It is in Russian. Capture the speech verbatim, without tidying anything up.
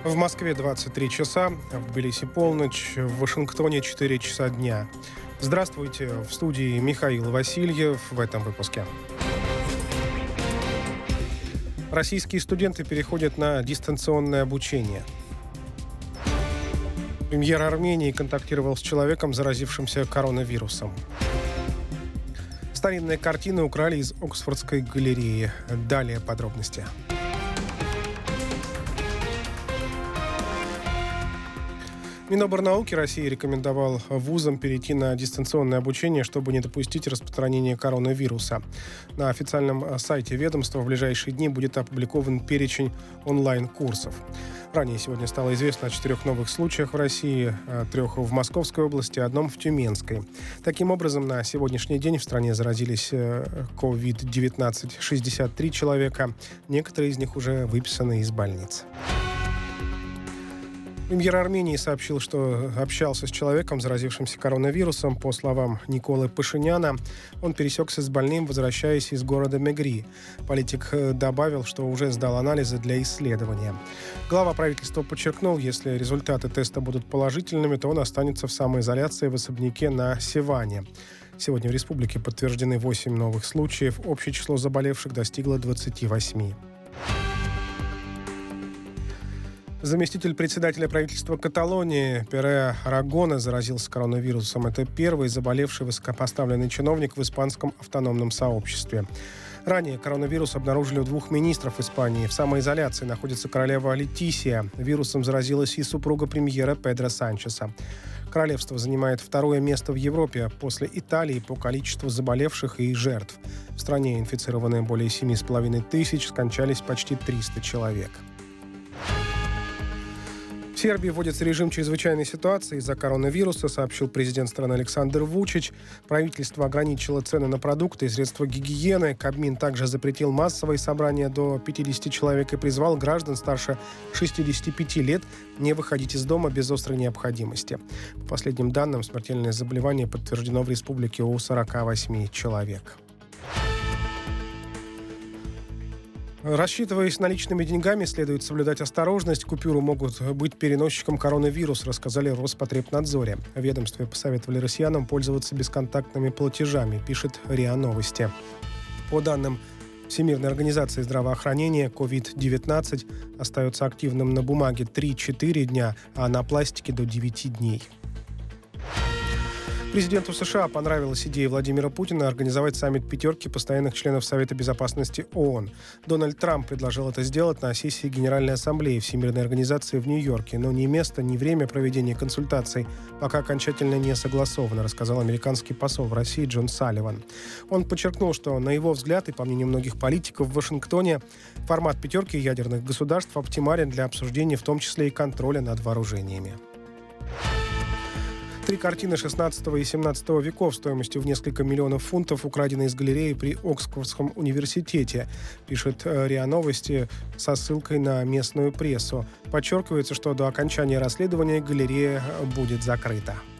В Москве двадцать три часа, в Тбилиси полночь, в Вашингтоне четыре часа дня. Здравствуйте, в студии Михаил Васильев в этом выпуске. Российские студенты переходят на дистанционное обучение. Премьер Армении контактировал с человеком, заразившимся коронавирусом. Старинные картины украли из Оксфордской галереи. Далее подробности. Миноборнауки России рекомендовал вузам перейти на дистанционное обучение, чтобы не допустить распространения коронавируса. На официальном сайте ведомства в ближайшие дни будет опубликован перечень онлайн-курсов. Ранее сегодня стало известно о четырех новых случаях в России, трех в Московской области, одном в Тюменской. Таким образом, на сегодняшний день в стране заразились ковид девятнадцать шестьдесят три человека. Некоторые из них уже выписаны из больниц. Премьер Армении сообщил, что общался с человеком, заразившимся коронавирусом. По словам Николы Пашиняна, он пересекся с больным, возвращаясь из города Мегри. Политик добавил, что уже сдал анализы для исследования. Глава правительства подчеркнул, если результаты теста будут положительными, то он останется в самоизоляции в особняке на Севане. Сегодня в республике подтверждены восемь новых случаев. Общее число заболевших достигло двадцати восьми. Заместитель председателя правительства Каталонии Пере Арагона заразился коронавирусом. Это первый заболевший высокопоставленный чиновник в испанском автономном сообществе. Ранее коронавирус обнаружили у двух министров Испании. В самоизоляции находится королева Летисия. Вирусом заразилась и супруга премьера Педро Санчеса. Королевство занимает второе место в Европе после Италии по количеству заболевших и жертв. В стране инфицированы более семи с половиной тысяч, скончались почти триста человек. В Сербии вводится режим чрезвычайной ситуации из-за коронавируса, сообщил президент страны Александр Вучич. Правительство ограничило цены на продукты и средства гигиены. Кабмин также запретил массовые собрания до пятидесяти человек и призвал граждан старше шестидесяти пяти лет не выходить из дома без острой необходимости. По последним данным, смертельное заболевание подтверждено в республике у сорока восьми человек. Рассчитываясь наличными деньгами, следует соблюдать осторожность. Купюры могут быть переносчиком коронавируса, рассказали в Роспотребнадзоре. В ведомстве посоветовали россиянам пользоваться бесконтактными платежами, пишет РИА Новости. По данным Всемирной организации здравоохранения, ковид девятнадцать остается активным на бумаге три-четыре дня, а на пластике до девяти дней. Президенту США понравилась идея Владимира Путина организовать саммит пятерки постоянных членов Совета Безопасности ООН. Дональд Трамп предложил это сделать на сессии Генеральной Ассамблеи Всемирной организации в Нью-Йорке, но ни место, ни время проведения консультаций пока окончательно не согласовано, рассказал американский посол в России Джон Салливан. Он подчеркнул, что, на его взгляд, и по мнению многих политиков в Вашингтоне, формат пятерки ядерных государств оптимален для обсуждения, в том числе и контроля над вооружениями. Три картины шестнадцатого и семнадцатого веков стоимостью в несколько миллионов фунтов украдены из галереи при Оксфордском университете, пишет РИА Новости со ссылкой на местную прессу. Подчеркивается, что до окончания расследования галерея будет закрыта.